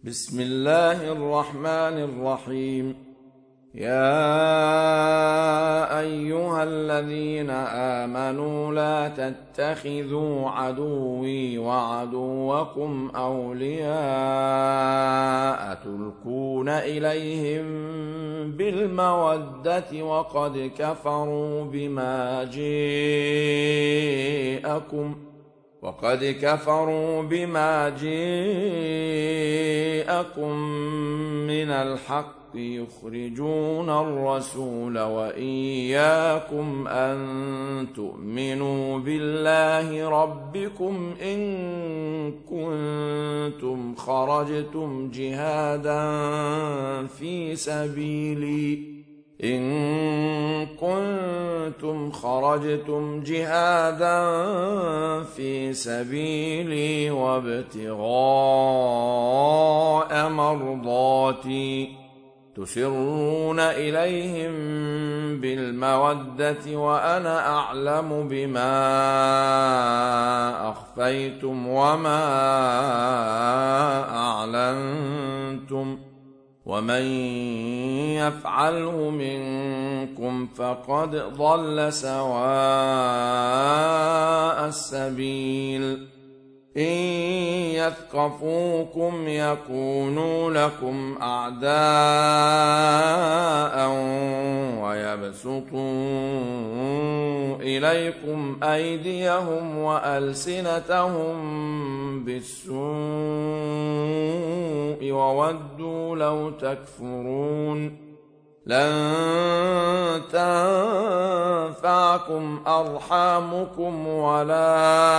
بسم الله الرحمن الرحيم. يا أيها الذين آمنوا لا تتخذوا عدوي وعدوكم أولياء تلقون إليهم بالمودة وقد كفروا بما جاءكم من الحق يخرجون الرسول وإياكم أن تؤمنوا بالله ربكم إن كنتم خرجتم جهادا في سبيلي وابتغاء مرضاتي تسرون إليهم بالمودة وأنا أعلم بما أخفيتم وما أعلنتم ومن يفعله منكم فقد ضل سواء السبيل. إن يثقفوكم يكونوا لكم أعداء ويبسطوا إليكم أيديهم وألسنتهم بالسوء وودوا لو تكفرون. لن تنفعكم أرحامكم ولا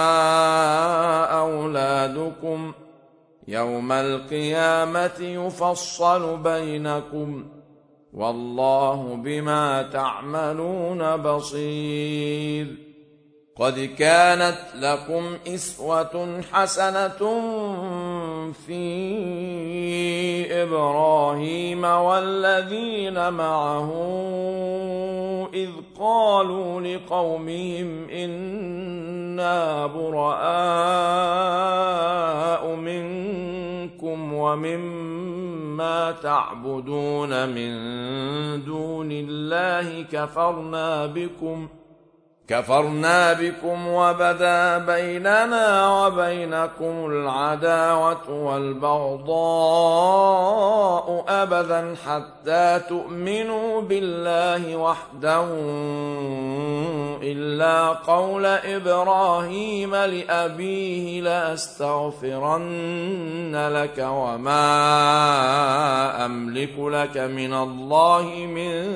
أولادكم يوم القيامة يفصل بينكم والله بما تعملون بصير. قد كانت لكم أسوة حسنة في إبراهيم والذين معه إذ قالوا لقومهم إنا براء منكم ومما تعبدون من دون الله كفرنا بكم وبدا بيننا وبينكم العداوة والبغضاء أبدا حتى تؤمنوا بالله وحده إلا قول إبراهيم لأبيه لأستغفرن لك وما أملك لك من الله من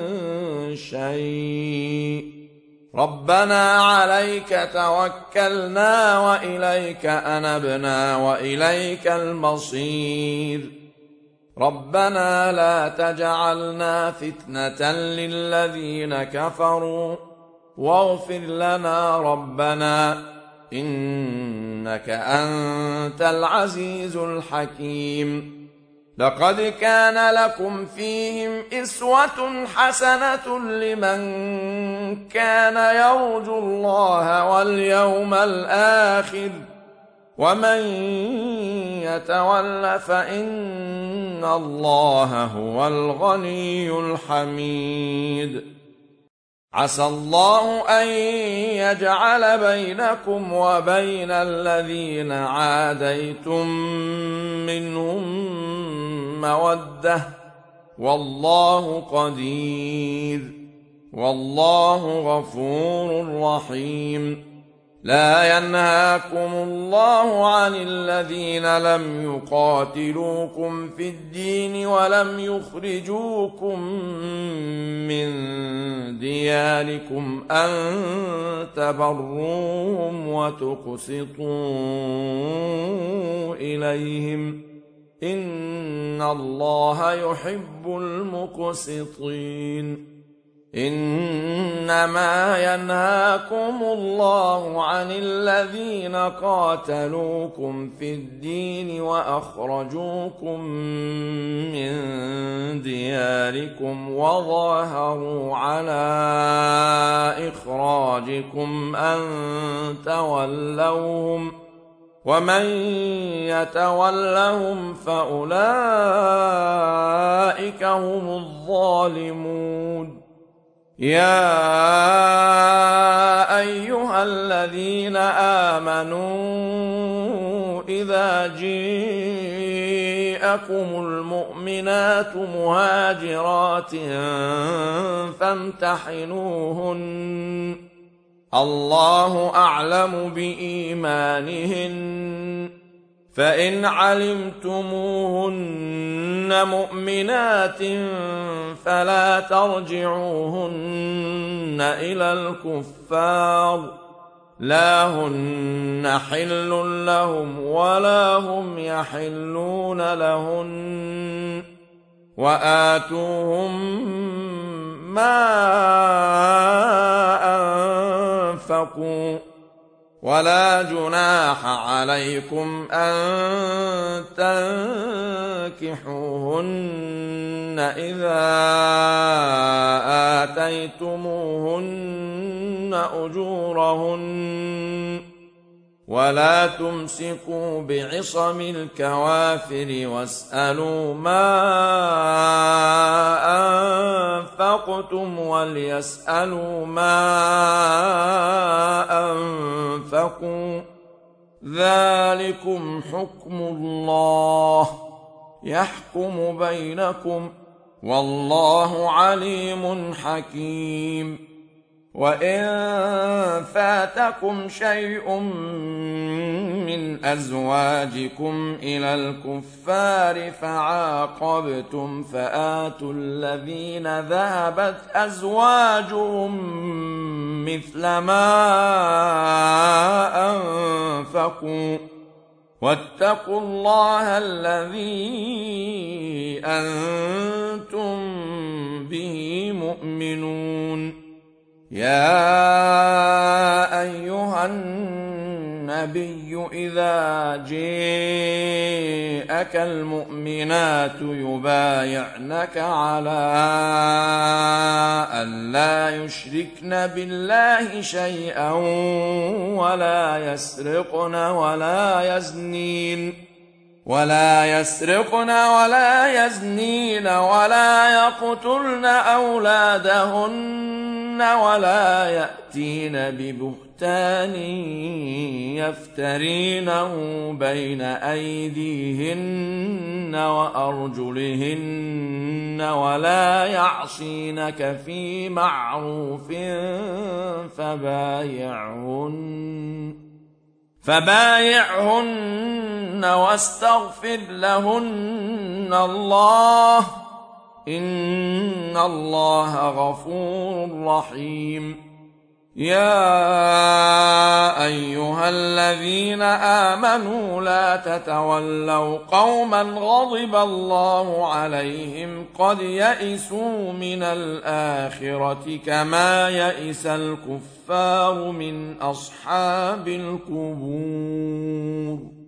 شيء ربنا عليك توكلنا وإليك أنبنا وإليك المصير. ربنا لا تجعلنا فتنة للذين كفروا واغفر لنا ربنا إنك أنت العزيز الحكيم. لقد كان لكم فيهم أسوة حسنة لمن كان يرجو الله واليوم الآخر ومن يتول فإن الله هو الغني الحميد. عسى الله أن يجعل بينكم وبين الذين عاديتم منهم مودة والله قدير والله غفور رحيم. لا ينهاكم الله عن الذين لم يقاتلوكم في الدين ولم يخرجوكم من دياركم أن تبروهم وتقسطوا إليهم إن الله يحب المقسطين. إنما ينهاكم الله عن الذين قاتلوكم في الدين وأخرجوكم من دياركم وظاهروا على إخراجكم أن تولوهم ومن يتولهم فأولئك هم الظالمون. يا أيها الذين آمنوا إذا جاءكم المؤمنات مهاجرات فامتحنوهن، الله أعلم بإيمانهن، فإن علمتموهن مؤمنات فلا ترجعوهن إلى الكفار، لا هن حل لهم ولا هم يحلون لهن، وآتوهم ما أنفقوا، ولا جناح عليكم أن تنكحوهن إذا آتيتموهن أجورهن، ولا تمسكوا بعصم الكوافر واسألوا ما أنفقتم وليسألوا ما أنفقوا، ذلكم حكم الله يحكم بينكم، والله عليم حكيم. وإن فاتكم شيء من أزواجكم إلى الكفار فعاقبتم فآتوا الذين ذهبت أزواجهم مثل ما أنفقوا، واتقوا الله الذي أنتم به مؤمنون. يا أيها النبي إذا جاءك المؤمنات يبايعنك على أن لا يشركن بالله شيئا ولا يسرقن ولا يزنين ولا يقتلن أولادهن ولا يأتين ببهتان يفترينه بين أيديهن وأرجلهن ولا يعصينك في معروف فبايعهن واستغفر لهن الله، إن الله غفور رحيم. يا أيها الذين آمنوا لا تتولوا قوما غضب الله عليهم قد يئسوا من الآخرة كما يئس الكفار من أصحاب القبور.